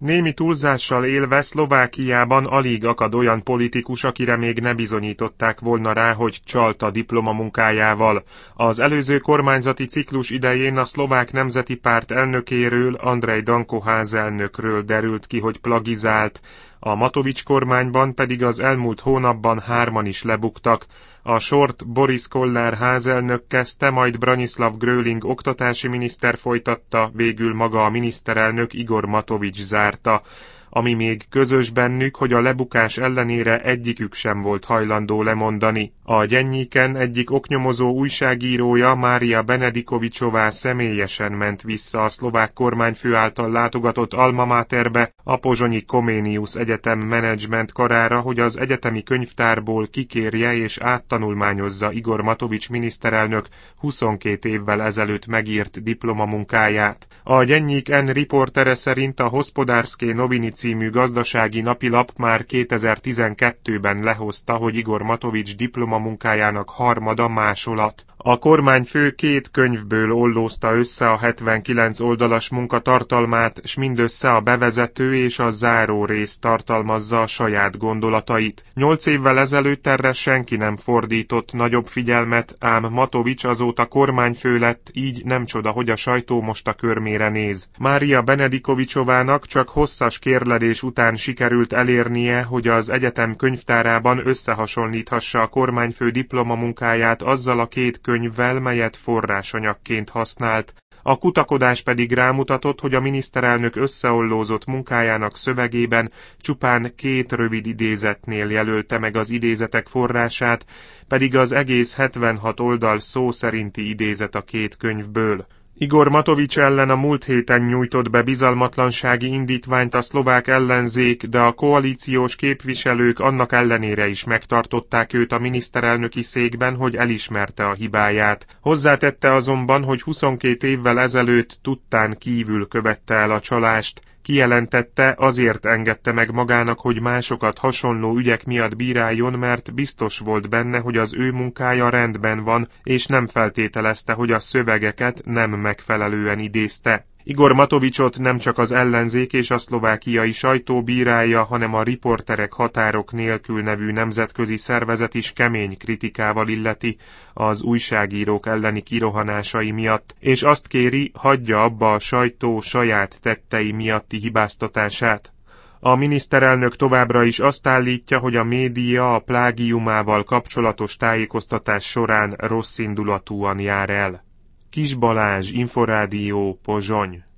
Némi túlzással élve Szlovákiában alig akad olyan politikus, akire még ne bizonyították volna rá, hogy csalt a diplomamunkájával. Az előző kormányzati ciklus idején a Szlovák Nemzeti Párt elnökéről, Andrej Danko házelnökről derült ki, hogy plagizált, a Matovics kormányban pedig az elmúlt hónapban 3-an is lebuktak. A sort Boris Kollár házelnök kezdte, majd Branislav Gröling oktatási miniszter folytatta, végül maga a miniszterelnök Igor Matovics zárta. Ami még közös bennük, hogy a lebukás ellenére egyikük sem volt hajlandó lemondani. A Gyennyíken egyik oknyomozó újságírója, Mária Benedikovicsová személyesen ment vissza a szlovák kormányfő által látogatott Alma Materbe, a pozsonyi Comenius Egyetem menedzsment karára, hogy az egyetemi könyvtárból kikérje és áttanulmányozza Igor Matovics miniszterelnök 22 évvel ezelőtt megírt diplomamunkáját. A Gyennyik N riportere szerint a Hospodárské noviny című gazdasági napilap már 2012-ben lehozta, hogy Igor Matovics diplomamunkájának harmada másolat. A kormányfő 2 könyvből ollózta össze a 79 oldalas munkatartalmát, s mindössze a bevezető és a záró rész tartalmazza a saját gondolatait. 8 évvel ezelőtt erre senki nem fordított nagyobb figyelmet, ám Matovics azóta kormányfő lett, így nem csoda, hogy a sajtó most a körmére néz. Mária Benedikovichovának csak hosszas kérlelés után sikerült elérnie, hogy az egyetem könyvtárában összehasonlíthassa a kormányfő diplomamunkáját azzal a 2 könyvvel, melyet forrásanyagként használt. A kutakodás pedig rámutatott, hogy a miniszterelnök összeollózott munkájának szövegében csupán 2 rövid idézetnél jelölte meg az idézetek forrását, pedig az egész 76 oldal szó szerinti idézet a 2 könyvből. Igor Matovics ellen a múlt héten nyújtott be bizalmatlansági indítványt a szlovák ellenzék, de a koalíciós képviselők annak ellenére is megtartották őt a miniszterelnöki székben, hogy elismerte a hibáját. Hozzátette azonban, hogy 22 évvel ezelőtt tudtán kívül követte el a csalást. Kijelentette, azért engedte meg magának, hogy másokat hasonló ügyek miatt bíráljon, mert biztos volt benne, hogy az ő munkája rendben van, és nem feltételezte, hogy a szövegeket nem megfelelően idézte. Igor Matovicsot nem csak az ellenzék és a szlovákiai sajtó bírálja, hanem a Riporterek Határok Nélkül nevű nemzetközi szervezet is kemény kritikával illeti az újságírók elleni kirohanásai miatt, és azt kéri, hagyja abba a sajtó saját tettei miatti hibáztatását. A miniszterelnök továbbra is azt állítja, hogy a média a plágiumával kapcsolatos tájékoztatás során rosszindulatúan jár el. Kis Balázs, Inforádió, Pozsony.